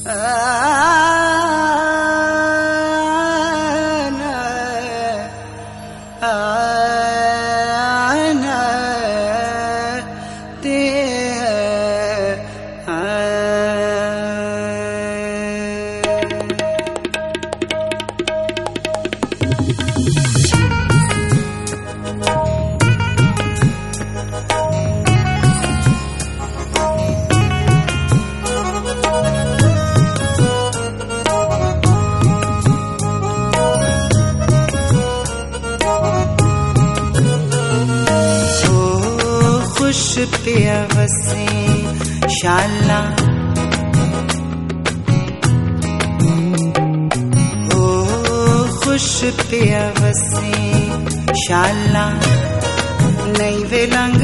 पिया वसे शाला ओ खुश पिया वसे शाला नई वेलंग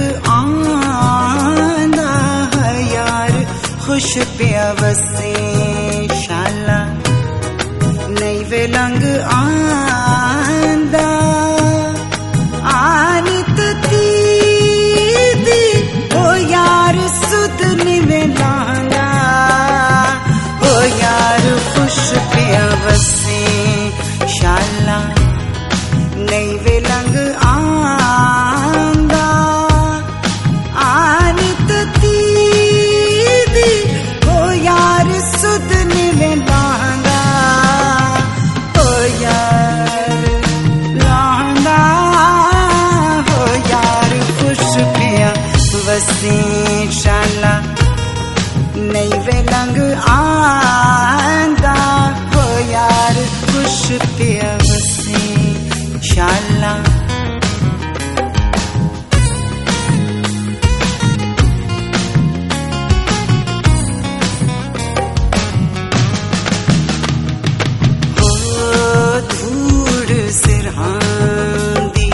आंदा है यार खुश पिया वसे शाला नई वेलंग आंदा आनित यार सुध निवेलांगा ओ यार खुश पिया वसे शाला नई वेलंग आंदा आनित तीदी ओ यार सुध निवेलांगा ओ यार लांगा ओ यार खुश पिया वसे शाला नई वेलंग आंदा हो यार खुश पिया वसे शाला हो धूड़ सिरहांदी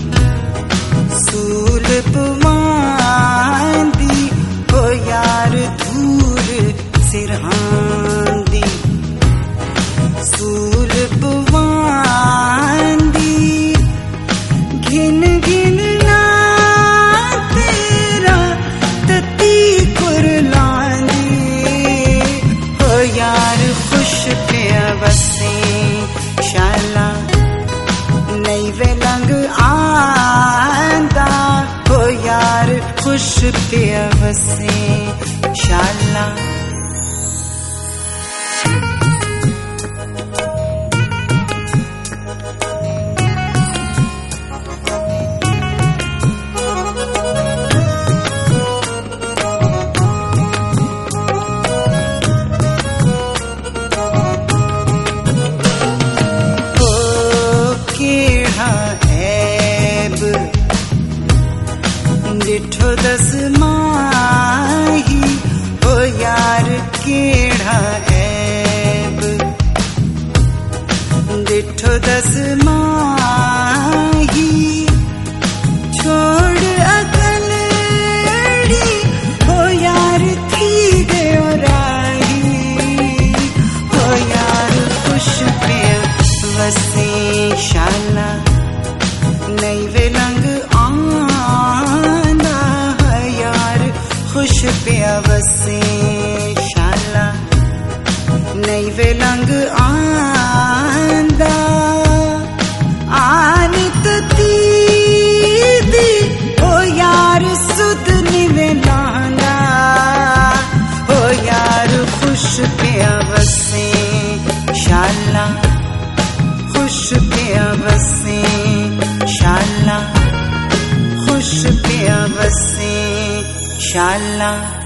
सूल पुमांदी हो यार धूड़ सिरहांदी सूल पुमांदी घिन घिन ना तेरा तती कुरलांदी हो यार खुश पिया वसे शाला नई वेलंग आंदा हो यार खुश पिया वसे शाला डिठो दस माही हो यार केड़ा ऐब डिठो दस माही छोड़ अकलड़ी हो यार थी गयो राही हो यार खुश पिया वसे शाला नई वेलंग आंदा है यार खुश पिया वसे शाला नई वेलंग आंदा आनित तीदी ओ यार सुध निवेलांगा ओ यार खुश पिया वसे शाला खुश पिया वसे शाला खुश पिया वसे शाला।